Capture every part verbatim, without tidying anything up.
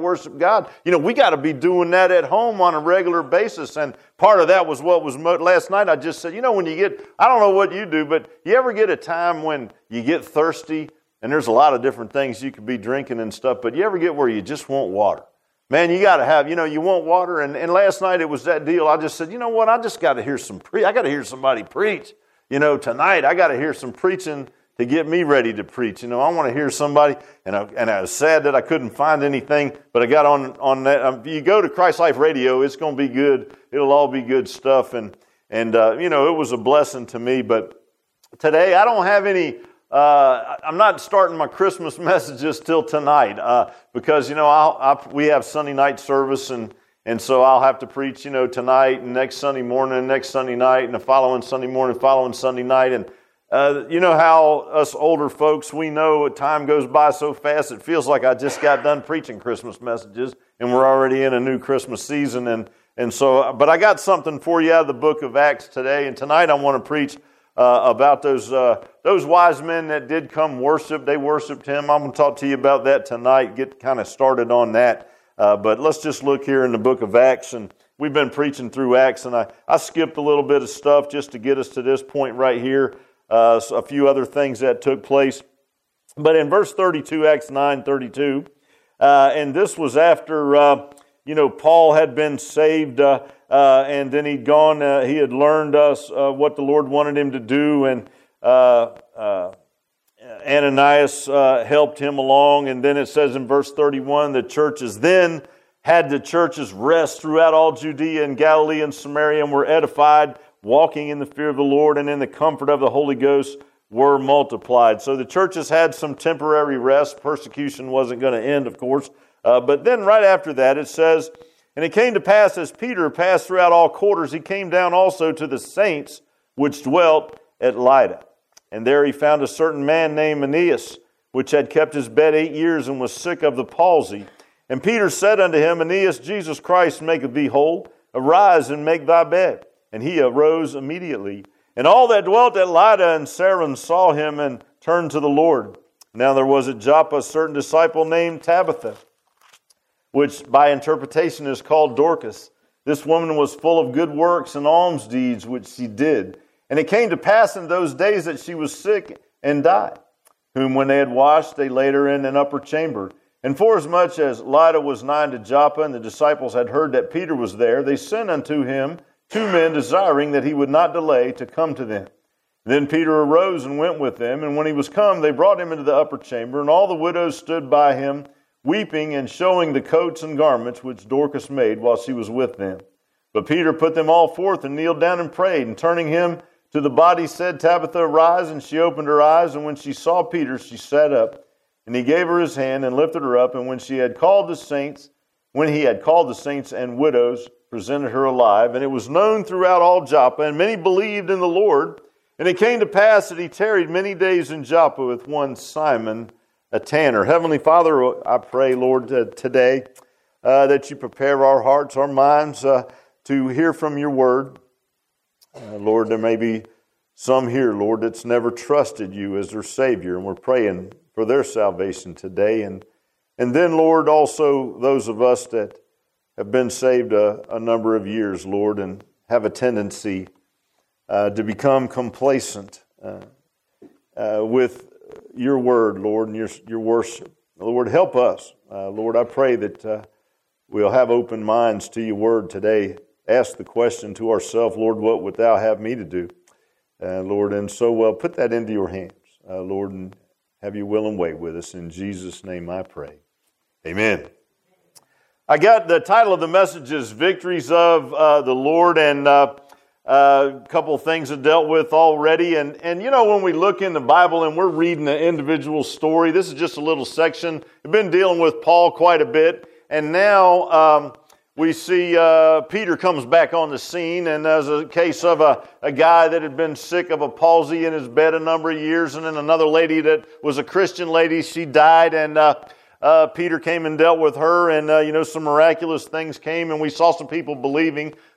worship God. You know, we got to be doing that at home on a regular basis. And part of that was what was mo- last night. I just said, you know, when you get, I don't know what you do, but you ever get a time when you get thirsty, and there's a lot of different things you could be drinking and stuff, but you ever get where you just want water? Man, you got to have, you know, you want water. And, and last night it was that deal. I just said, you know what, I just got to hear some, pre- I got to hear somebody preach. You know, tonight I got to hear some preaching to get me ready to preach. You know, I want to hear somebody, and I, and I was sad that I couldn't find anything, but I got on, on that. Um, you go to Christ Life Radio, it's going to be good. It'll all be good stuff. And, and uh, you know, it was a blessing to me. But today I don't have any, uh, I'm not starting my Christmas messages till tonight uh, because, you know, I'll, I'll, we have Sunday night service, and And so I'll have to preach, you know, tonight and next Sunday morning and next Sunday night and the following Sunday morning, following Sunday night. And uh, you know how us older folks, we know time goes by so fast, it feels like I just got done preaching Christmas messages and we're already in a new Christmas season. And, and so, but I got something for you out of the book of Acts today. And tonight I want to preach uh, about those, uh, those wise men that did come worship. They worshiped Him. I'm going to talk to you about that tonight, get kind of started on that. Uh, but let's just look here in the book of Acts, and we've been preaching through Acts, and I, I skipped a little bit of stuff just to get us to this point right here, uh, so a few other things that took place. But in verse thirty-two, Acts nine thirty-two, uh, and this was after, uh, you know, Paul had been saved, uh, uh, and then he'd gone, uh, he had learned us uh, what the Lord wanted him to do, and uh, uh Ananias uh, helped him along, and then it says in verse thirty-one, the churches then had the churches rest throughout all Judea and Galilee and Samaria, and were edified, walking in the fear of the Lord, and in the comfort of the Holy Ghost were multiplied. So the churches had some temporary rest. Persecution wasn't going to end, of course. Uh, but then right after that it says, and it came to pass as Peter passed throughout all quarters, he came down also to the saints which dwelt at Lydda. And there he found a certain man named Aeneas, which had kept his bed eight years and was sick of the palsy. And Peter said unto him, Aeneas, Jesus Christ maketh thee whole. Arise and make thy bed. And he arose immediately. And all that dwelt at Lydda and Saron saw him and turned to the Lord. Now there was at Joppa a certain disciple named Tabitha, which by interpretation is called Dorcas. This woman was full of good works and alms deeds which she did. And it came to pass in those days that she was sick and died, whom when they had washed, they laid her in an upper chamber. And forasmuch as Lydda was nigh to Joppa, and the disciples had heard that Peter was there, they sent unto him two men, desiring that he would not delay to come to them. Then Peter arose and went with them, and when he was come, they brought him into the upper chamber, and all the widows stood by him, weeping and showing the coats and garments which Dorcas made while she was with them. But Peter put them all forth, and kneeled down and prayed, and turning him to the body said, Tabitha, arise. And she opened her eyes, and when she saw Peter, she sat up. And he gave her his hand and lifted her up. And when she had called the saints, when he had called the saints and widows, presented her alive. And it was known throughout all Joppa, and many believed in the Lord. And it came to pass that he tarried many days in Joppa with one Simon, a tanner. Heavenly Father, I pray, Lord, uh, today uh, that you prepare our hearts, our minds uh, to hear from your word. Uh, Lord, there may be some here, Lord, that's never trusted you as their Savior, and we're praying for their salvation today. And and then, Lord, also those of us that have been saved a, a number of years, Lord, and have a tendency uh, to become complacent uh, uh, with your word, Lord, and your, your worship. Lord, help us. Uh, Lord, I pray that uh, we'll have open minds to your word today. Ask the question to ourselves, Lord, what would thou have me to do? Uh, Lord, and so well, put that into your hands, uh, Lord, and have your will and way with us. In Jesus' name I pray. Amen. I got the title of the message is Victories of uh, the Lord, and uh, uh, a couple of things I dealt with already. And, and, you know, when we look in the Bible and we're reading the individual story, this is just a little section. We've been dealing with Paul quite a bit, and now um, we see uh, Peter comes back on the scene, and there's a case of a, a guy that had been sick of a palsy in his bed a number of years, and then another lady that was a Christian lady, she died, and uh, uh, Peter came and dealt with her, and uh, you know, some miraculous things came, and we saw some people believing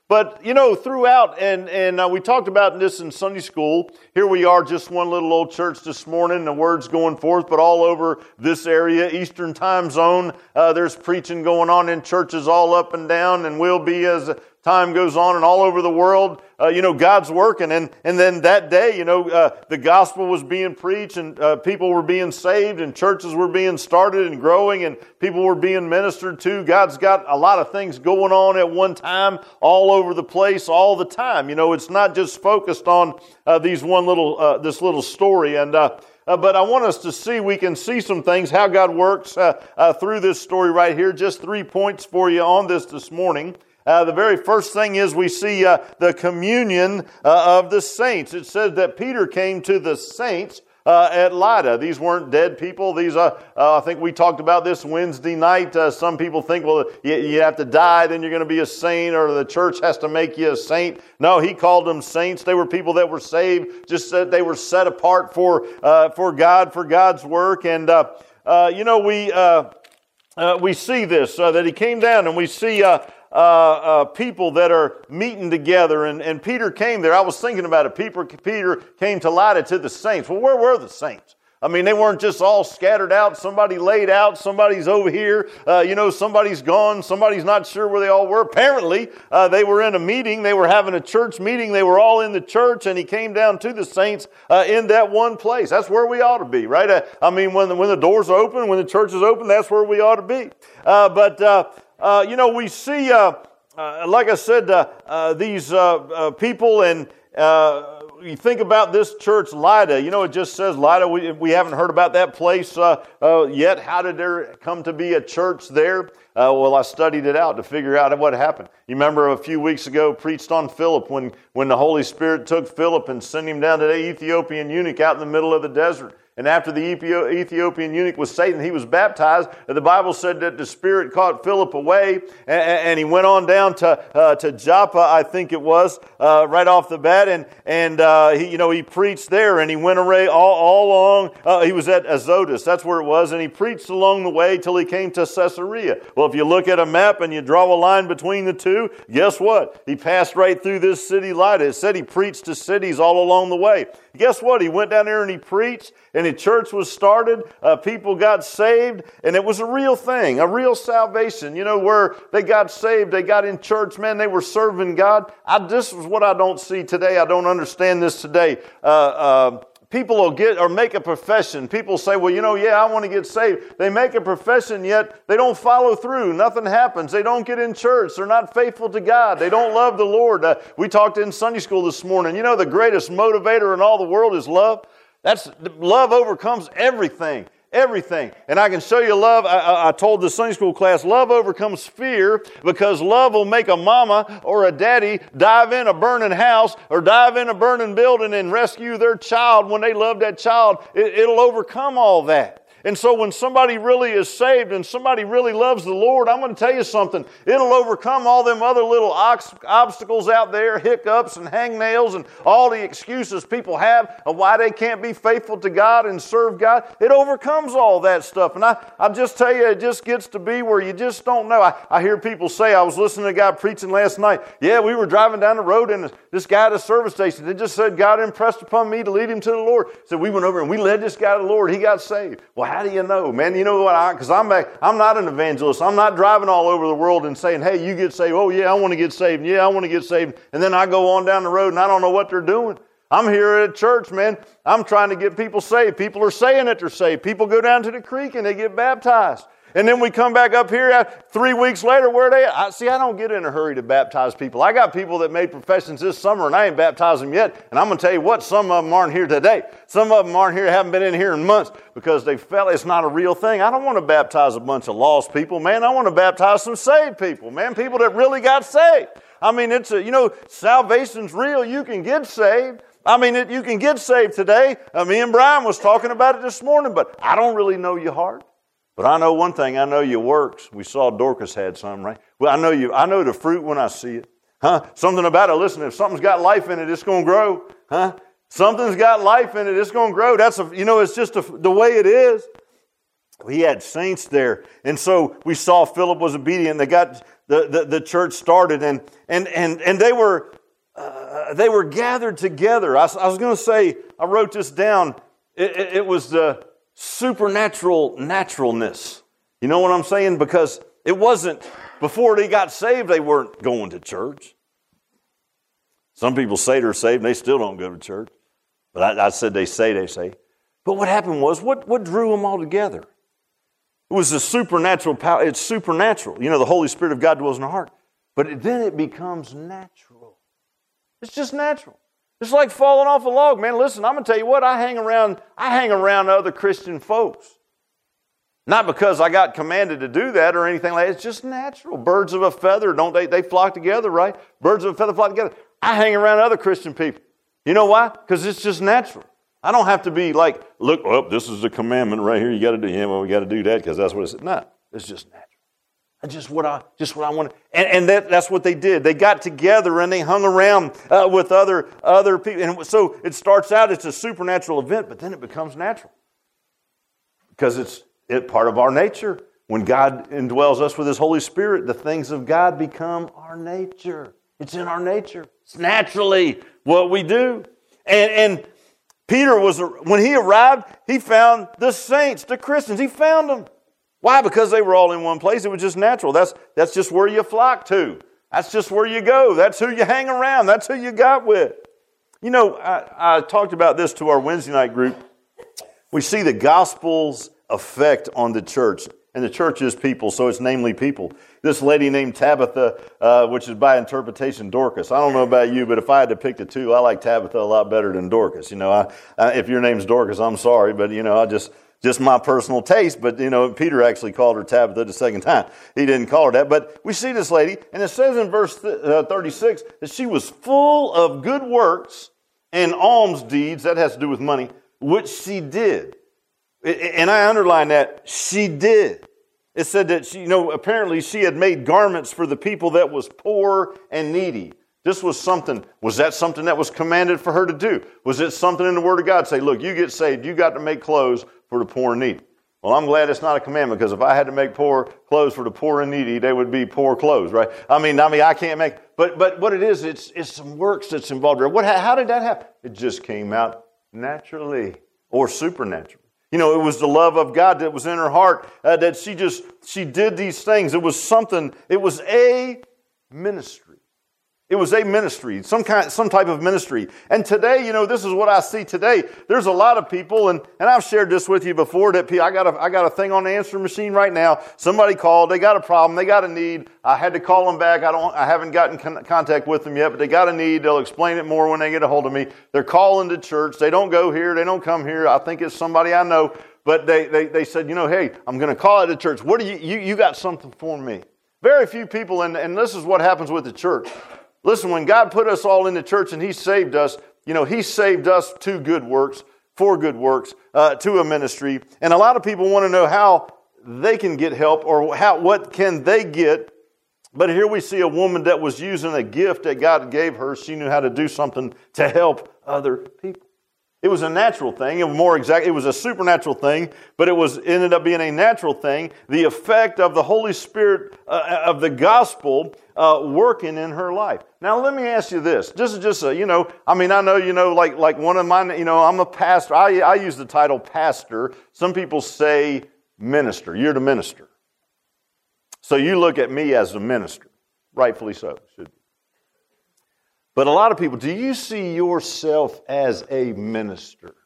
But, you know, throughout, and, and uh, we talked about this in Sunday school. Here we are, just one little old church this morning, the word's going forth, but all over this area, Eastern time zone, uh, there's preaching going on in churches all up and down, and will be as time goes on, and all over the world, uh, you know, God's working. And, and then that day, you know, uh, the gospel was being preached, and uh, people were being saved, and churches were being started and growing, and people were being ministered to. God's got a lot of things going on at one time, all over the place, all the time. You know, it's not just focused on uh, these one little, uh, this little story. And uh, uh, but I want us to see, we can see some things, how God works uh, uh, through this story right here. Just three points for you on this this morning. Uh, the very first thing is we see uh, the communion uh, of the saints. It says that Peter came to the saints uh, at Lydda. These weren't dead people. These, uh, uh, I think we talked about this Wednesday night. Uh, some people think, well, you, you have to die, then you're going to be a saint, or the church has to make you a saint. No, he called them saints. They were people that were saved, just that they were set apart for uh, for God, for God's work. And uh, uh, you know, we uh, uh, we see this uh, that he came down, and we see. Uh, Uh, uh, people that are meeting together, and, and Peter came there. I was thinking about it. Peter, Peter came to Lydda to the saints. Well, where were the saints? I mean, they weren't just all scattered out. Somebody laid out. Somebody's over here. Uh, you know, somebody's gone. Somebody's not sure where they all were. Apparently, uh, they were in a meeting. They were having a church meeting. They were all in the church, and he came down to the saints uh, in that one place. That's where we ought to be, right? Uh, I mean, when the, when the doors are open, when the church is open, that's where we ought to be. Uh, but, uh, uh, you know, we see, uh, uh, like I said, uh, uh, these uh, uh, people, and uh, you think about this church, Lydda. You know, it just says Lydda. We, we haven't heard about that place uh, uh, yet. How did there come to be a church there? Uh, well, I studied it out to figure out what happened. You remember a few weeks ago, preached on Philip, when, when the Holy Spirit took Philip and sent him down to the Ethiopian eunuch out in the middle of the desert. And after the Ethiopian eunuch was saved and he was baptized, the Bible said that the Spirit caught Philip away, and he went on down to uh, to Joppa, I think it was, uh, right off the bat, and and uh, he you know he preached there, and he went away all all along. Uh, he was at Azotus, that's where it was, and he preached along the way till he came to Caesarea. Well, if you look at a map and you draw a line between the two, guess what? He passed right through this city, Lydda. It said he preached to cities all along the way. Guess what? He went down there and he preached, and a church was started. Uh, people got saved, and it was a real thing, a real salvation. You know, where they got saved, they got in church, man, they were serving God. I, this is what I don't see today. I don't understand this today. Uh, uh, people will get or make a profession. People say, well, you know, yeah, I want to get saved. They make a profession, yet they don't follow through. Nothing happens. They don't get in church. They're not faithful to God. They don't love the Lord. Uh, we talked in Sunday school this morning. You know, the greatest motivator in all the world is love. That's love overcomes everything. Everything. And I can show you love. I, I, I told the Sunday school class, love overcomes fear, because love will make a mama or a daddy dive in a burning house or dive in a burning building and rescue their child when they love that child. It, it'll overcome all that. And so when somebody really is saved and somebody really loves the Lord, I'm going to tell you something. It'll overcome all them other little ox- obstacles out there, hiccups and hangnails and all the excuses people have of why they can't be faithful to God and serve God. It overcomes all that stuff. And I, I just tell you, it just gets to be where you just don't know. I, I hear people say, I was listening to a guy preaching last night. Yeah, we were driving down the road and this guy at a service station, it just said God impressed upon me to lead him to the Lord. So we went over and we led this guy to the Lord. He got saved. Well, how do you know, man? You know what? I Because I'm back, I'm not an evangelist. I'm not driving all over the world and saying, hey, you get saved. Oh, yeah, I want to get saved. Yeah, I want to get saved. And then I go on down the road and I don't know what they're doing. I'm here at church, man. I'm trying to get people saved. People are saying that they're saved. People go down to the creek and they get baptized. And then we come back up here three weeks later, where are they at? I, see, I don't get in a hurry to baptize people. I got people that made professions this summer, and I ain't baptized them yet. And I'm going to tell you what, some of them aren't here today. Some of them aren't here, haven't been in here in months, because they felt it's not a real thing. I don't want to baptize a bunch of lost people, man. I want to baptize some saved people, man, people that really got saved. I mean, it's a, you know, salvation's real. You can get saved. I mean, it, you can get saved today. Uh, me and Brian was talking about it this morning, but I don't really know your heart. But I know one thing, I know your works. We saw Dorcas had some, right? Well, I know you. I know the fruit when I see it. Huh? Something about it. Listen, if something's got life in it, it's going to grow. Huh? Something's got life in it, it's going to grow. That's a, you know, it's just a, the way it is. he had saints there. And so we saw Philip was obedient. They got the, the, the church started, and and and and they were uh, they were gathered together. I, I was going to say, I wrote this down. It, it, it was the supernatural naturalness. You know what I'm saying? Because it wasn't, before they got saved, they weren't going to church. Some people say they're saved and they still don't go to church. But I, I said they say, they say. But what happened was, what, what drew them all together? It was the supernatural power. It's supernatural. You know, the Holy Spirit of God dwells in the heart. But it, then it becomes natural. It's just natural. It's like falling off a log, man. Listen, I'm going to tell you what, I hang around, I hang around other Christian folks. Not because I got commanded to do that or anything like that. It's just natural. Birds of a feather, don't they? They flock together, right? Birds of a feather flock together. I hang around other Christian people. You know why? Because it's just natural. I don't have to be like, look, oh, this is the commandment right here. You got to do him. Well, we got to do that because that's what it says. No, it's just natural. It's just what I, just what I want. And, and that, that's what they did. They got together and they hung around uh, with other other people. And so it starts out, it's a supernatural event, but then it becomes natural because it's it part of our nature. When God indwells us with His Holy Spirit, the things of God become our nature. It's in our nature. It's naturally what we do. And, and Peter was, when he arrived, he found the saints, the Christians. He found them. Why? Because they were all in one place. It was just natural. That's, that's just where you flock to. That's just where you go. That's who you hang around. That's who you got with. You know, I, I talked about this to our Wednesday night group. We see the gospel's effect on the church. And the church is people, so it's namely people. This lady named Tabitha, uh, which is by interpretation Dorcas. I don't know about you, but if I had to pick the two, I like Tabitha a lot better than Dorcas. You know, I, I, if your name's Dorcas, I'm sorry, but you know, I just just my personal taste. But you know, Peter actually called her Tabitha the second time. He didn't call her that. But we see this lady, and it says in verse thirty-six that she was full of good works and alms deeds. That has to do with money, which she did. And I underline that, she did. It said that she, you know, apparently she had made garments for the people that was poor and needy. This was something, was that something that was commanded for her to do? Was it something in the Word of God? Say, look, you get saved, you got to make clothes for the poor and needy. Well, I'm glad it's not a commandment, because if I had to make poor clothes for the poor and needy, they would be poor clothes, right? I mean, I mean, I can't make, but but what it is, it's it's some works that's involved there. What? How did that happen? It just came out naturally or supernaturally. You know, it was the love of God that was in her heart, uh, that she just, she did these things. It was something, it was a ministry. It was a ministry, some kind, some type of ministry. And today, you know, this is what I see today. There's a lot of people, and, and I've shared this with you before, that I got a, I got a thing on the answering machine right now. Somebody called, they got a problem, they got a need. I had to call them back. I don't, I haven't gotten con- contact with them yet, but they got a need. They'll explain it more when they get a hold of me. They're calling to church. They don't go here. They don't come here. I think it's somebody I know. But they, they, they said, you know, hey, I'm going to call it a church. What do you, you, you got something for me? Very few people, and, and this is what happens with the church. Listen, when God put us all in the church and He saved us, you know, He saved us to good works, for good works, uh, to a ministry. And a lot of people want to know how they can get help, or how what can they get. But here we see a woman that was using a gift that God gave her. She knew how to do something to help other people. It was a natural thing. It was more exact. It was a supernatural thing, but it was ended up being a natural thing. The effect of the Holy Spirit uh, of the gospel uh, working in her life. Now, let me ask you this. This is just a, you know, I mean, I know, you know, like like one of mine, you know, I'm a pastor. I, I use the title pastor. Some people say minister. You're the minister. So you look at me as a minister. Rightfully so. Should be. But a lot of people, do you see yourself as a minister?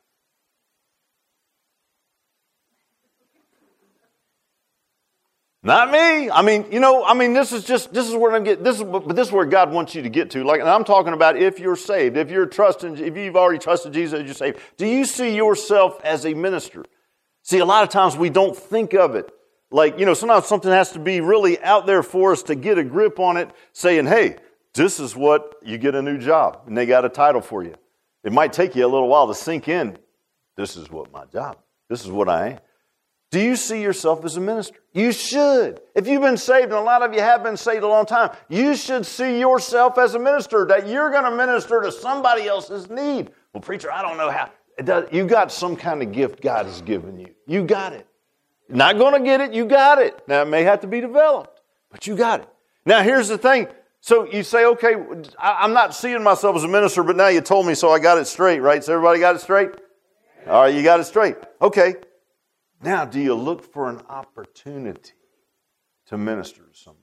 Not me. I mean, you know, I mean, this is just, this is where I'm getting, this is, but this is where God wants you to get to. Like, and I'm talking about if you're saved, if you're trusting, if you've already trusted Jesus as you're saved. Do you see yourself as a minister? See, a lot of times we don't think of it. Like, you know, sometimes something has to be really out there for us to get a grip on it, saying, hey, this is what you get a new job, and they got a title for you. It might take you a little while to sink in. This is what my job. This is what I am. Do you see yourself as a minister? You should. If you've been saved, and a lot of you have been saved a long time, you should see yourself as a minister, that you're going to minister to somebody else's need. Well, preacher, I don't know how. It does. You got some kind of gift God has given you. You got it. Not going to get it, you got it. Now, it may have to be developed, but you got it. Now, here's the thing. So you say, okay, I'm not seeing myself as a minister, but now you told me, so I got it straight, right? So everybody got it straight? All right, you got it straight. Okay. Now, do you look for an opportunity to minister to somebody?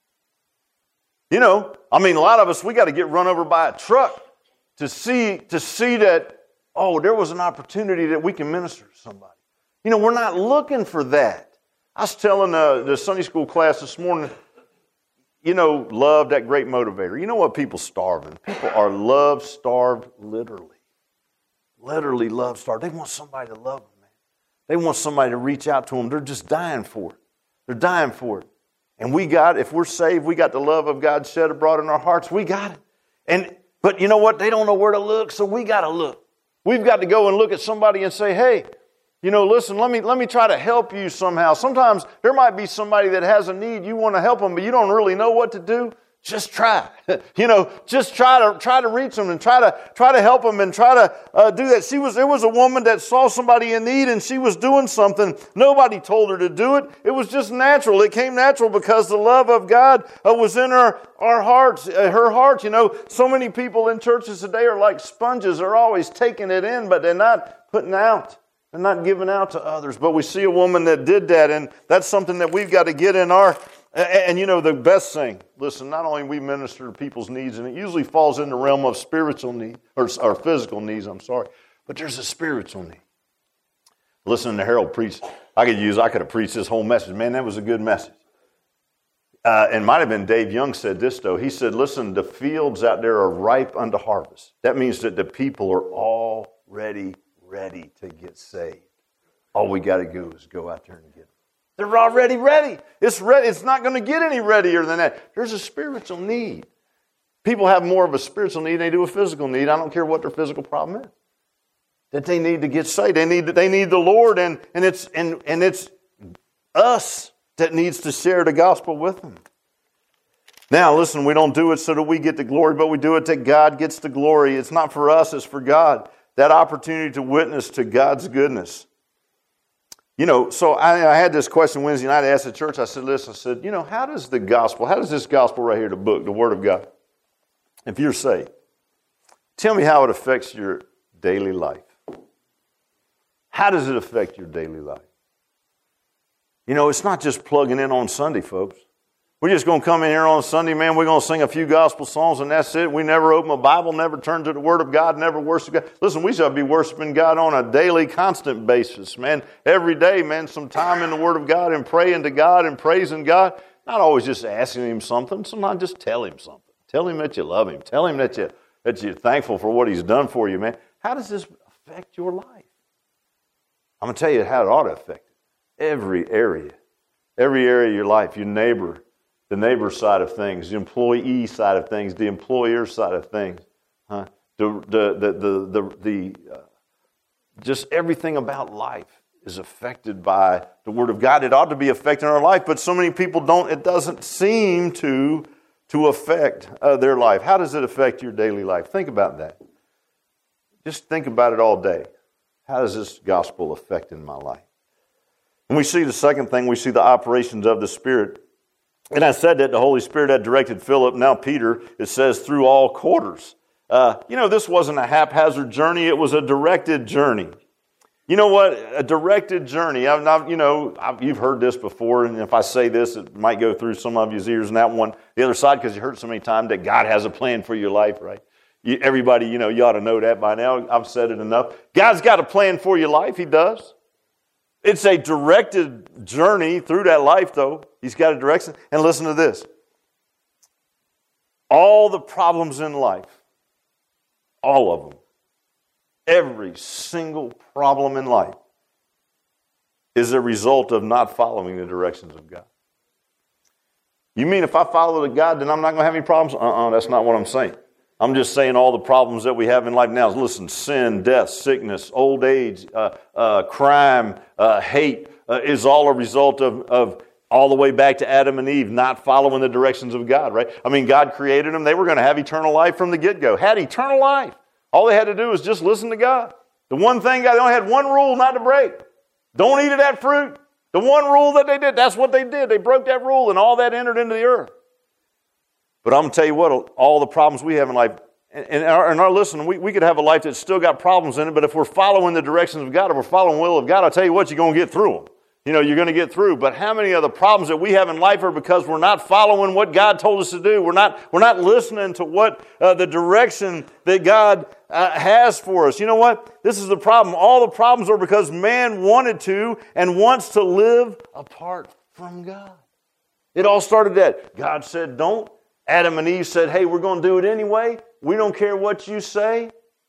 You know, I mean, a lot of us, we got to get run over by a truck to see, to see that, oh, there was an opportunity that we can minister to somebody. You know, we're not looking for that. I was telling uh, the Sunday school class this morning, you know, love, that great motivator. You know what people starving? People are love-starved literally. Literally love-starved. They want somebody to love them, man. They want somebody to reach out to them. They're just dying for it. They're dying for it. And we got, if we're saved, we got the love of God shed abroad in our hearts. We got it. And but you know what? They don't know where to look, so we got to look. We've got to go and look at somebody and say, hey, you know, listen, let me let me try to help you somehow. Sometimes there might be somebody that has a need. You want to help them, but you don't really know what to do. Just try. You know, just try to try to reach them and try to try to help them and try to uh, do that. She was there was a woman that saw somebody in need and she was doing something. Nobody told her to do it. It was just natural. It came natural because the love of God uh, was in her our hearts, uh, her heart. You know, so many people in churches today are like sponges. They're always taking it in, but they're not putting out. They're not giving out to others. But we see a woman that did that, and that's something that we've got to get in our... And, and you know, the best thing, listen, not only we minister to people's needs, and it usually falls in the realm of spiritual need, or, or physical needs, I'm sorry, but there's a spiritual need. Listening to Harold preach, I could use, I could have preached this whole message. Man, that was a good message. Uh, and might have been Dave Young said this, though. He said, listen, the fields out there are ripe unto harvest. That means that the people are already ready to get saved. All we got to do is go out there and get them. They're already ready. It's ready. It's not going to get any readier than that. There's a spiritual need. People have more of a spiritual need than they do a physical need. I don't care what their physical problem is. That they need to get saved. They need they need the Lord, and, and it's and, and it's us that needs to share the gospel with them. Now, listen, we don't do it so that we get the glory, but we do it that God gets the glory. It's not for us, it's for God. That opportunity to witness to God's goodness. You know, so I, I had this question Wednesday night. I asked the church, I said, listen, I said, you know, how does the gospel, how does this gospel right here, the book, the Word of God, if you're saved, tell me how it affects your daily life. How does it affect your daily life? You know, it's not just plugging in on Sunday, folks. We're just going to come in here on Sunday, man. We're going to sing a few gospel songs, and that's it. We never open a Bible, never turn to the Word of God, never worship God. Listen, we should be worshiping God on a daily, constant basis, man. Every day, man, some time in the Word of God and praying to God and praising God. Not always just asking Him something. Sometimes just tell Him something. Tell Him that you love Him. Tell Him that, you, that you're thankful for what He's done for you, man. How does this affect your life? I'm going to tell you how it ought to affect it. Every area. Every area of your life, your neighbor, the neighbor side of things, the employee side of things, the employer side of things, huh? the the the the the, the uh, just everything about life is affected by the Word of God. It ought to be affecting our life, but so many people don't. It doesn't seem to to affect uh, their life. How does it affect your daily life? Think about that. Just think about it all day. How does this gospel affect in my life? And we see the second thing. We see the operations of the Spirit. And I said that the Holy Spirit had directed Philip. Now Peter, it says, through all quarters. Uh, you know, this wasn't a haphazard journey. It was a directed journey. You know what? A directed journey. I've, I've, you know, I've, you've heard this before, and if I say this, it might go through some of your ears. And that one, the other side, because you heard so many times that God has a plan for your life, right? You, everybody, you know, you ought to know that by now. I've said it enough. God's got a plan for your life. He does. It's a directed journey through that life, though. He's got a direction. And listen to this. All the problems in life, all of them, every single problem in life is a result of not following the directions of God. You mean if I follow the God, then I'm not going to have any problems? Uh-uh, that's not what I'm saying. I'm just saying all the problems that we have in life now. Listen, sin, death, sickness, old age, uh, uh, crime, uh, hate uh, is all a result of, of all the way back to Adam and Eve not following the directions of God, right? I mean, God created them. They were going to have eternal life from the get-go. Had eternal life. All they had to do was just listen to God. The one thing, God, they only had one rule not to break. Don't eat of that fruit. The one rule that they did, that's what they did. They broke that rule and all that entered into the earth. But I'm going to tell you what, all the problems we have in life, and our, and our listening, we, we could have a life that's still got problems in it, but if we're following the directions of God, if we're following the will of God, I'll tell you what, you're going to get through them. You know, you're going to get through. But how many of the problems that we have in life are because we're not following what God told us to do? We're not, we're not listening to what uh, the direction that God uh, has for us. You know what? This is the problem. All the problems are because man wanted to and wants to live apart from God. It all started that. God said, don't. Adam and Eve said, hey, we're going to do it anyway. We don't care what you say.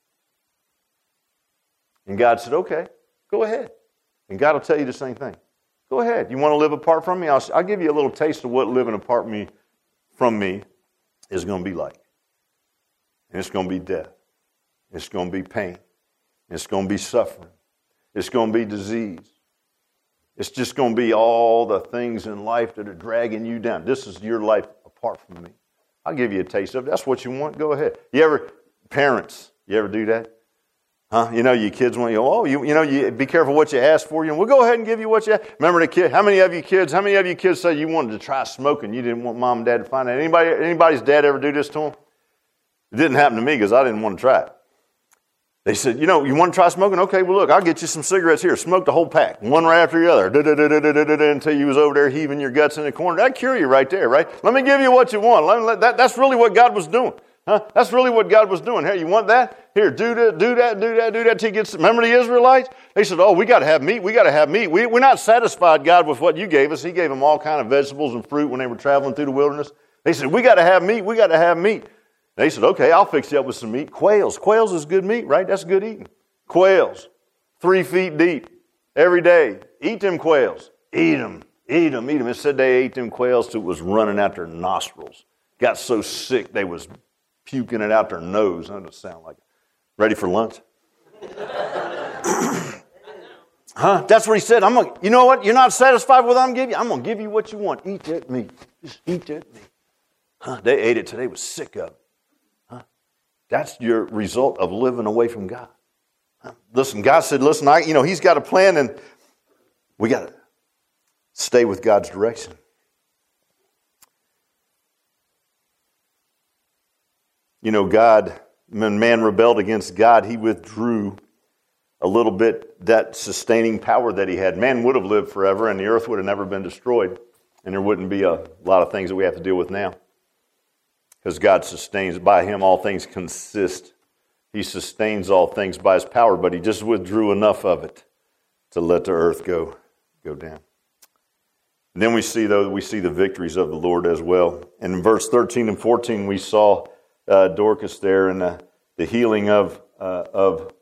And God said, okay, go ahead. And God will tell you the same thing. Go ahead. You want to live apart from me? I'll, I'll give you a little taste of what living apart me, from me is going to be like. And it's going to be death. It's going to be pain. It's going to be suffering. It's going to be disease. It's just going to be all the things in life that are dragging you down. This is your life apart from me. I'll give you a taste of it. That's what you want. Go ahead. You ever, parents, you ever do that? Huh? You know, your kids want you, oh, you, you know, you be careful what you ask for. You know, we'll go ahead and give you what you ask. Remember the kid, how many of you kids, how many of you kids said you wanted to try smoking? You didn't want mom and dad to find out. Anybody, anybody's dad ever do this to them? It didn't happen to me because I didn't want to try it. They said, you know, you want to try smoking? Okay, well, look, I'll get you some cigarettes here. Smoke the whole pack, one right after the other, da-da-da-da-da-da-da, until you was over there heaving your guts in the corner. That'd cure you right there, right? Let me give you what you want. Let me, let, that, that's really what God was doing. Huh? That's really what God was doing. Hey, you want that? Here, do that, do that, do that, do that till you get. Remember the Israelites? They said, oh, we got to have meat. We got to have meat. We, we're not satisfied, God, with what you gave us. He gave them all kind of vegetables and fruit when they were traveling through the wilderness. They said, we got to have meat. We got to have meat. They said, okay, I'll fix you up with some meat. Quails. Quails is good meat, right? That's good eating. Quails, three feet deep, every day. Eat them quails. Eat them. Eat them. Eat them. It said they ate them quails till it was running out their nostrils. Got so sick they was puking it out their nose. That doesn't sound like it. Ready for lunch? Huh? That's what he said. I'm gonna, you know what? You're not satisfied with what I'm giving you? I'm going to give you what you want. Eat that meat. Just eat that meat. Huh? They ate it till they was sick of it. Huh? That's your result of living away from God. Huh? Listen, God said, listen, I, you know, he's got a plan and we got to stay with God's direction. You know, God, when man rebelled against God, he withdrew a little bit that sustaining power that he had. Man would have lived forever and the earth would have never been destroyed. And there wouldn't be a lot of things that we have to deal with now. Because God sustains, by him all things consist. He sustains all things by his power, but he just withdrew enough of it to let the earth go, go down. And then we see, though, we see the victories of the Lord as well. And in verse thirteen and fourteen, we saw Uh, Dorcas there and the, the healing of uh, of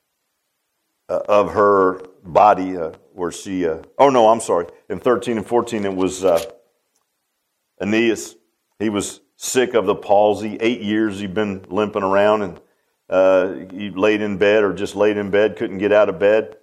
uh, of her body, uh, where she. Uh, oh no, I'm sorry. In thirteen and fourteen, it was uh, Aeneas. He was sick of the palsy. Eight years he'd been limping around, and uh, he laid in bed or just laid in bed, couldn't get out of bed.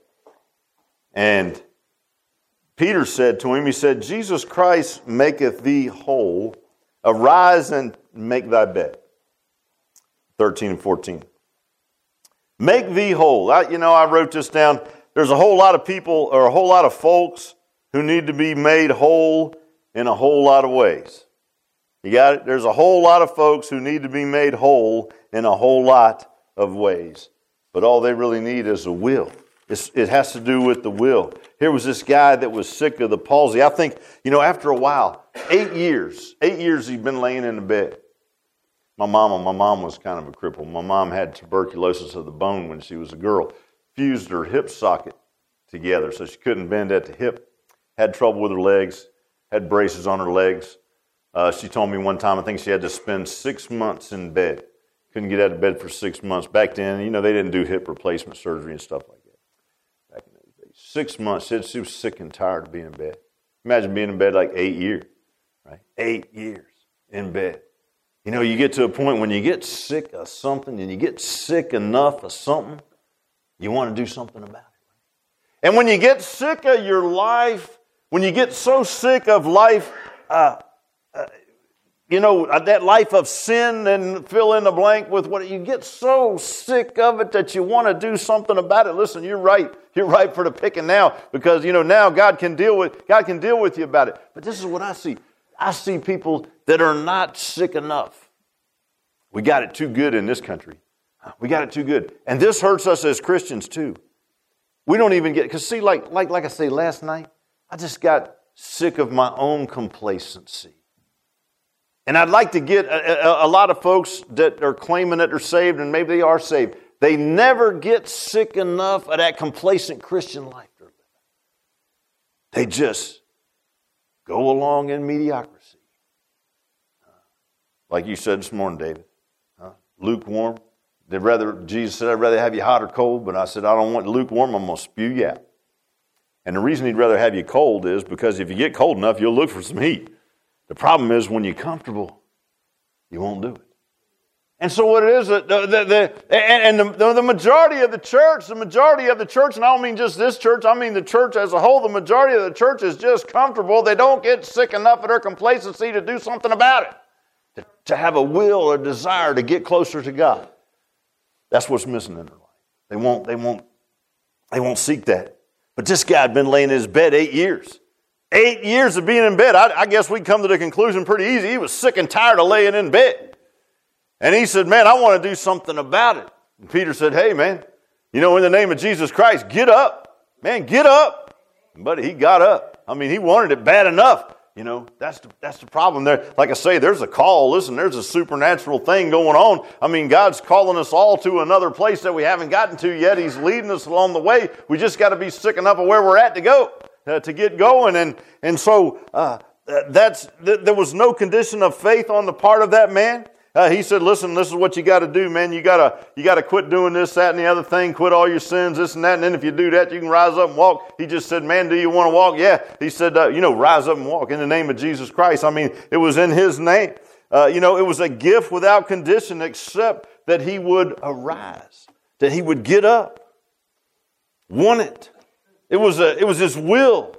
And Peter said to him, he said, "Jesus Christ maketh thee whole. Arise and make thy bed." thirteen and fourteen. Make thee whole. I, you know, I wrote this down. There's a whole lot of people or a whole lot of folks who need to be made whole in a whole lot of ways. You got it? There's a whole lot of folks who need to be made whole in a whole lot of ways. But all they really need is a will. It's, it has to do with the will. Here was this guy that was sick of the palsy. I think, you know, after a while, eight years, eight years he'd been laying in the bed. My mama, my mom was kind of a cripple. My mom had tuberculosis of the bone when she was a girl. Fused her hip socket together so she couldn't bend at the hip. Had trouble with her legs. Had braces on her legs. Uh, she told me one time, I think she had to spend six months in bed. Couldn't get out of bed for six months. Back then, you know, they didn't do hip replacement surgery and stuff like that. Back in those days. Six months. She was sick and tired of being in bed. Imagine being in bed like eight years. Right? Eight years in bed. You know, you get to a point when you get sick of something and you get sick enough of something, you want to do something about it. And when you get sick of your life, when you get so sick of life, uh, uh, you know, that life of sin and fill in the blank with what you get so sick of it that you want to do something about it. Listen, you're right. You're right for the picking now because, you know, now God can deal with, God can deal with you about it. But this is what I see. I see people that are not sick enough. We got it too good in this country. We got it too good. And this hurts us as Christians too. We don't even get, because see, like, like, like I say last night, I just got sick of my own complacency. And I'd like to get a, a, a lot of folks that are claiming that they're saved, and maybe they are saved. They never get sick enough of that complacent Christian life they're living. They just go along in mediocrity. Like you said this morning, David. Huh? Lukewarm. They'd rather, Jesus said, I'd rather have you hot or cold, but I said, I don't want lukewarm, I'm going to spew you out. And the reason he'd rather have you cold is because if you get cold enough, you'll look for some heat. The problem is when you're comfortable, you won't do it. And so what it is, the, the, the, and the, the majority of the church, the majority of the church, and I don't mean just this church, I mean the church as a whole, the majority of the church is just comfortable. They don't get sick enough of their complacency to do something about it, to, to have a will or desire to get closer to God. That's what's missing in their life. They won't, they won't, they won't seek that. But this guy had been laying in his bed eight years. Eight years of being in bed. I, I guess we come to the conclusion pretty easy. He was sick and tired of laying in bed. And he said, man, I want to do something about it. And Peter said, hey, man, you know, in the name of Jesus Christ, get up. Man, get up. But he got up. I mean, he wanted it bad enough. You know, that's the, that's the problem there. Like I say, there's a call. Listen, there's a supernatural thing going on. I mean, God's calling us all to another place that we haven't gotten to yet. He's leading us along the way. We just got to be sick enough of where we're at to go, uh, to get going. And and so uh, that's th- there was no condition of faith on the part of that man. Uh, he said, listen, this is what you got to do, man. You got to you got to quit doing this, that, and the other thing. Quit all your sins, this and that. And then if you do that, you can rise up and walk. He just said, man, do you want to walk? Yeah. He said, uh, you know, rise up and walk in the name of Jesus Christ. I mean, it was in his name. Uh, you know, it was a gift without condition except that he would arise, that he would get up, want it. It was, a, it was his will.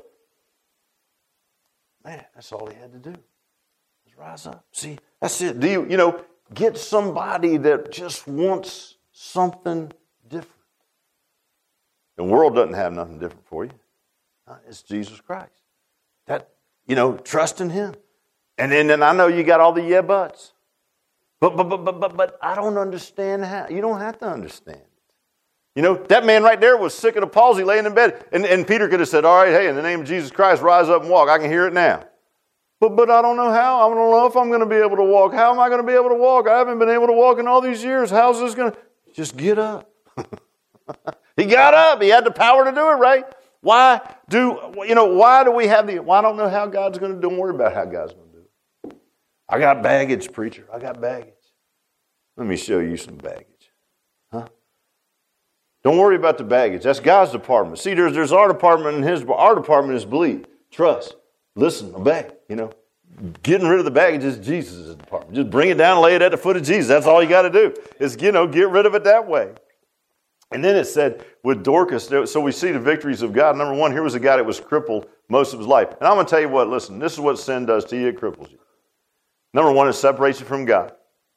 Man, that's all he had to do. Rise up. See, that's it. Do you, you know, get somebody that just wants something different. The world doesn't have nothing different for you. It's Jesus Christ. That, you know, trust in him. And then, then I know you got all the yeah buts. But, but, but, but, but, but I don't understand how. You don't have to understand it. You know, that man right there was sick of the palsy laying in bed. And, and Peter could have said, all right, hey, in the name of Jesus Christ, rise up and walk. I can hear it now. But but I don't know how. I don't know if I'm going to be able to walk. How am I going to be able to walk? I haven't been able to walk in all these years. How's this going to... Just get up. He got up. He had the power to do it, right? Why do, you know, why do we have the... Well, I don't know how God's going to do it. Don't worry about how God's going to do it. I got baggage, preacher. I got baggage. Let me show you some baggage. Huh? Don't worry about the baggage. That's God's department. See, there's, there's our department and his... Our department is believe, trust, listen, obey. You know, getting rid of the baggage is Jesus' department. Just bring it down and lay it at the foot of Jesus. That's all you got to do is, you know, get rid of it that way. And then it said with Dorcas, so we see the victories of God. Number one, here was a guy that was crippled most of his life. And I'm going to tell you what, listen, this is what sin does to you. It cripples you. Number one, it separates you from God.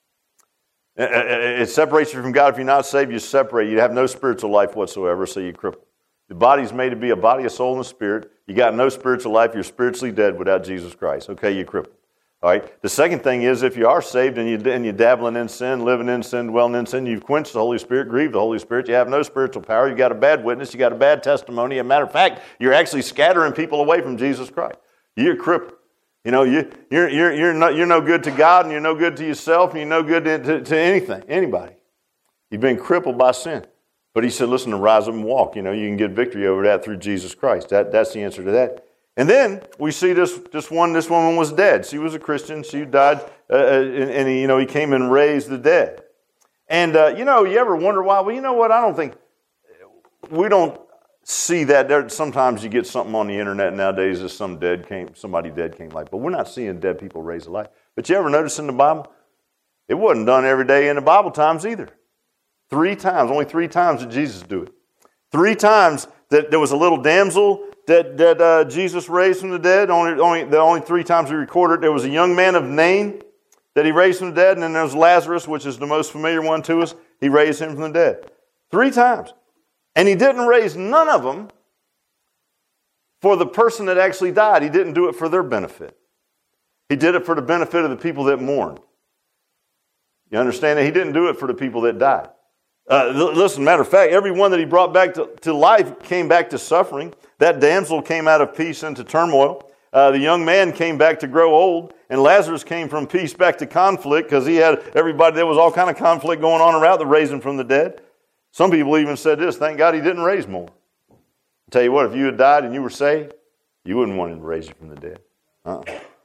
It separates you from God. If you're not saved, you separate. You have no spiritual life whatsoever, so you cripple. The body's made to be a body, a soul, and a spirit. You got no spiritual life. You're spiritually dead without Jesus Christ. Okay, you're crippled. All right. The second thing is, if you are saved and, you, and you're dabbling in sin, living in sin, dwelling in sin, you've quenched the Holy Spirit, grieved the Holy Spirit. You have no spiritual power. You got a bad witness. You got a bad testimony. As a matter of fact, you're actually scattering people away from Jesus Christ. You're crippled. You know, you, you're you're you're no, you're no good to God, and you're no good to yourself, and you're no good to, to, to anything, anybody. You've been crippled by sin. But he said, listen, to rise up and walk. You know, you can get victory over that through Jesus Christ. That, that's the answer to that. And then we see this, this one, this woman was dead. She was a Christian. She died, uh, and, and he, you know, he came and raised the dead. And, uh, you know, you ever wonder why? Well, you know what? I don't think, we don't see that. There, sometimes you get something on the internet nowadays that some dead came, somebody dead came like, but we're not seeing dead people raise to life. But you ever notice in the Bible? It wasn't done every day in the Bible times either. Three times, only three times did Jesus do it. Three times that there was a little damsel that, that uh, Jesus raised from the dead. Only, only, the only three times we recorded. There was a young man of Nain. that he raised from the dead. And then there's Lazarus, which is the most familiar one to us. He raised him from the dead. Three times. And he didn't raise none of them for the person that actually died. He didn't do it for their benefit. He did it for the benefit of the people that mourned. You understand that? He didn't do it for the people that died. Uh, listen, matter of fact, everyone that he brought back to, to life came back to suffering. That damsel came out of peace into turmoil. Uh, the young man came back to grow old. And Lazarus came from peace back to conflict because he had everybody, there was all kind of conflict going on around the raising from the dead. Some people even said this, thank God he didn't raise more. I'll tell you what, if you had died and you were saved, you wouldn't want him to raise you from the dead. Uh-uh.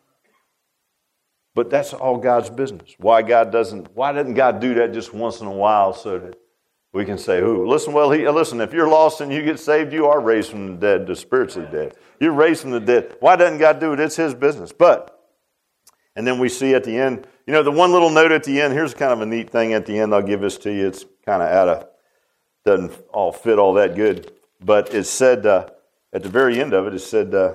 But that's all God's business. Why God doesn't, why doesn't God do that just once in a while so that we can say, "Ooh, listen, well, he, listen, if you're lost and you get saved, you are raised from the dead, the spiritually dead. You're raised from the dead." Why doesn't God do it? It's his business. But, and then we see at the end, you know, the one little note at the end, here's kind of a neat thing at the end. I'll give this to you. It's kind of out of, doesn't all fit all that good. But it said, uh, at the very end of it, it said, uh,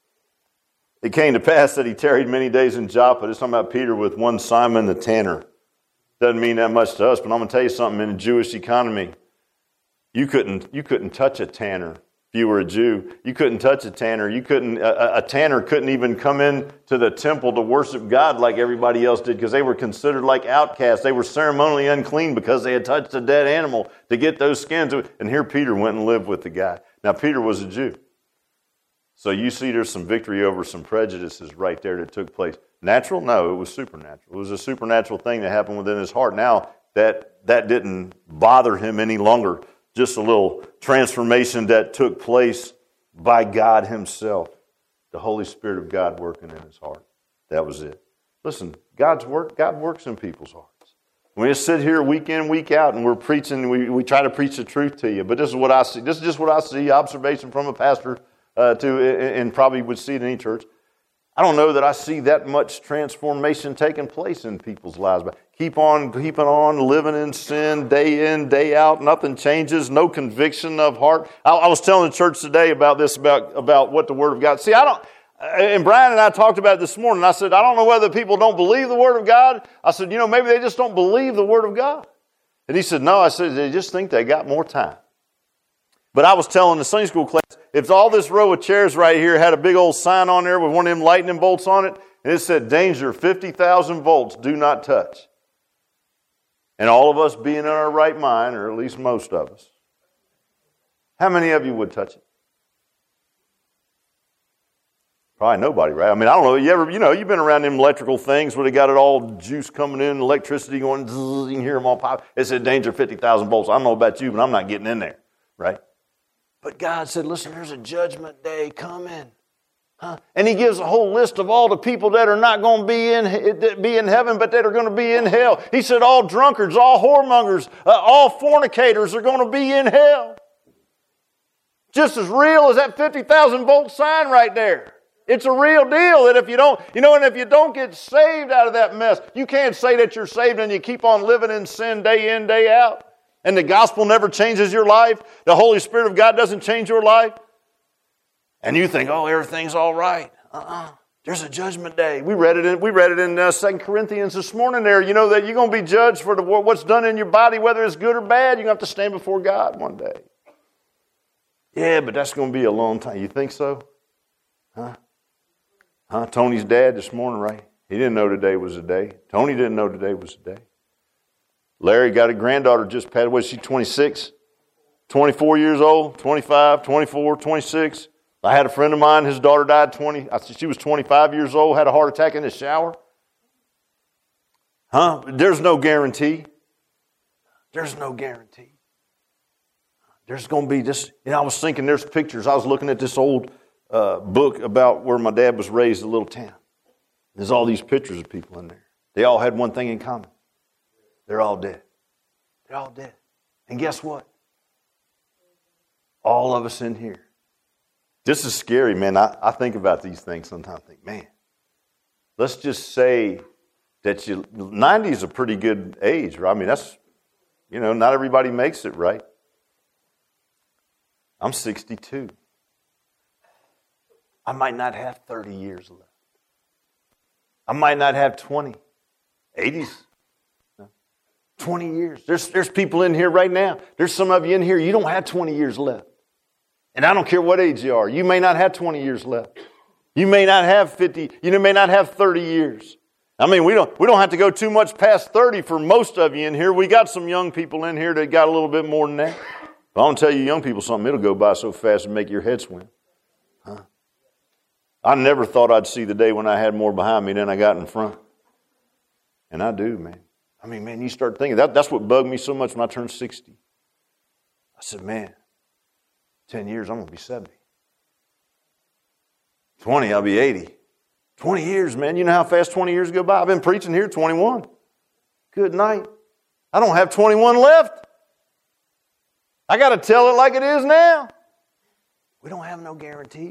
it came to pass that he tarried many days in Joppa. It's talking about Peter with one Simon the tanner. Doesn't mean that much to us, but I'm going to tell you something. In the Jewish economy, you couldn't you couldn't touch a tanner if you were a Jew. You couldn't touch a tanner. You couldn't a, a tanner couldn't even come in to the temple to worship God like everybody else did because they were considered like outcasts. They were ceremonially unclean because they had touched a dead animal to get those skins. And here Peter went and lived with the guy. Now Peter was a Jew. So you see there's some victory over some prejudices right there that took place. Natural? No, it was supernatural. It was a supernatural thing that happened within his heart. Now, that that didn't bother him any longer. Just a little transformation that took place by God himself. The Holy Spirit of God working in his heart. That was it. Listen, God's work, God works in people's hearts. We just sit here week in, week out, and we're preaching, we, we try to preach the truth to you. But this is what I see. This is just what I see, observation from a pastor uh, to, and probably would see it in any church. I don't know that I see that much transformation taking place in people's lives. But keep on, keeping on, living in sin, day in, day out. Nothing changes. No conviction of heart. I, I was telling the church today about this, about, about what the Word of God. See, I don't, and Brian and I talked about it this morning. I said, I don't know whether people don't believe the Word of God. I said, you know, maybe they just don't believe the Word of God. And he said, no. I said, they just think they got more time. But I was telling the Sunday school class, if all this row of chairs right here had a big old sign on there with one of them lightning bolts on it, and it said, danger, fifty thousand volts, do not touch. And all of us being in our right mind, or at least most of us, how many of you would touch it? Probably nobody, right? I mean, I don't know. You ever, you know, you've been around them electrical things where they got it all juice coming in, electricity going, zzz, you can hear them all pop. It said, danger, fifty thousand volts. I don't know about you, but I'm not getting in there, right? But God said, listen, there's a judgment day coming. Huh? And he gives a whole list of all the people that are not going to be in, be in heaven, but that are going to be in hell. He said all drunkards, all whoremongers, uh, all fornicators are going to be in hell. Just as real as that fifty thousand volt sign right there. It's a real deal that if you don't, you know, and if you don't get saved out of that mess, you can't say that you're saved and you keep on living in sin day in, day out. And the gospel never changes your life. The Holy Spirit of God doesn't change your life. And you think, oh, everything's all right. Uh-uh. There's a judgment day. We read it in, we read it in uh, Second Corinthians this morning there. You know that you're going to be judged for the, what's done in your body, whether it's good or bad. You're going to have to stand before God one day. Yeah, but that's going to be a long time. You think so? Huh? Huh? Tony's dad this morning, right? He didn't know today was a day. Tony didn't know today was a day. Larry got a granddaughter just passed. Was she twenty-six? twenty-four years old? twenty-five, twenty-four, twenty-six? I had a friend of mine, his daughter died twenty. She was twenty-five years old, had a heart attack in the shower. Huh? There's no guarantee. There's no guarantee. There's going to be this. You know, I was thinking there's pictures. I was looking at this old uh, book about where my dad was raised, a little town. There's all these pictures of people in there. They all had one thing in common. They're all dead. They're all dead. And guess what? All of us in here. This is scary, man. I, I think about these things sometimes. I think, man, let's just say that you, ninety is a pretty good age, right? I mean, that's, you know, not everybody makes it, right? I'm sixty-two. I might not have thirty years left. I might not have twenty. eighties. twenty years. There's, there's people in here right now. There's some of you in here, you don't have twenty years left. And I don't care what age you are. You may not have twenty years left. You may not have fifty. You may not have thirty years. I mean, we don't, we don't have to go too much past thirty for most of you in here. We got some young people in here that got a little bit more than that. But I want to tell you young people something. It'll go by so fast and make your head swim. Huh? I never thought I'd see the day when I had more behind me than I got in front. And I do, man. I mean, man, you start thinking, that, that's what bugged me so much when I turned sixty. I said, man, ten years, I'm going to be seventy. twenty, I'll be eighty. twenty years, man. You know how fast twenty years go by? I've been preaching here twenty-one. Good night. I don't have twenty-one left. I got to tell it like it is now. We don't have no guarantee.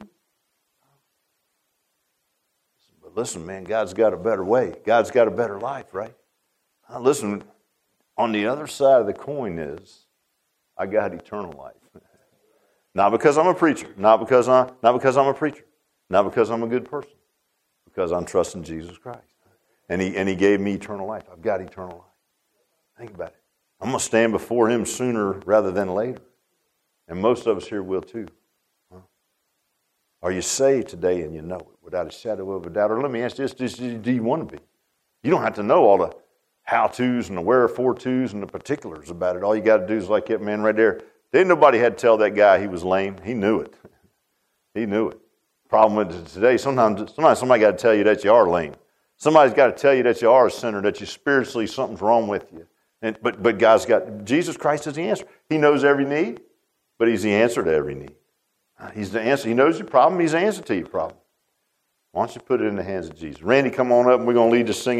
But listen, man, God's got a better way. God's got a better life, right? Now, listen, on the other side of the coin is, I got eternal life. Not because I'm a preacher. Not because, I, not because I'm a preacher. Not because I'm a good person. Because I'm trusting Jesus Christ. And he, and he gave me eternal life. I've got eternal life. Think about it. I'm going to stand before Him sooner rather than later. And most of us here will too. Huh? Are you saved today and you know it without a shadow of a doubt? Or let me ask you this, do you want to be? You don't have to know all the how-tos and the wherefore-tos and the particulars about it. All you got to do is like that man right there. Didn't nobody had to tell that guy he was lame. He knew it. He knew it. Problem with it today, sometimes, sometimes somebody got to tell you that you are lame. Somebody's got to tell you that you are a sinner, that you spiritually, something's wrong with you. And, but, but God's got, Jesus Christ is the answer. He knows every need, but He's the answer to every need. He's the answer. He knows your problem. He's the answer to your problem. Why don't you put it in the hands of Jesus? Randy, come on up and we're going to lead this singing.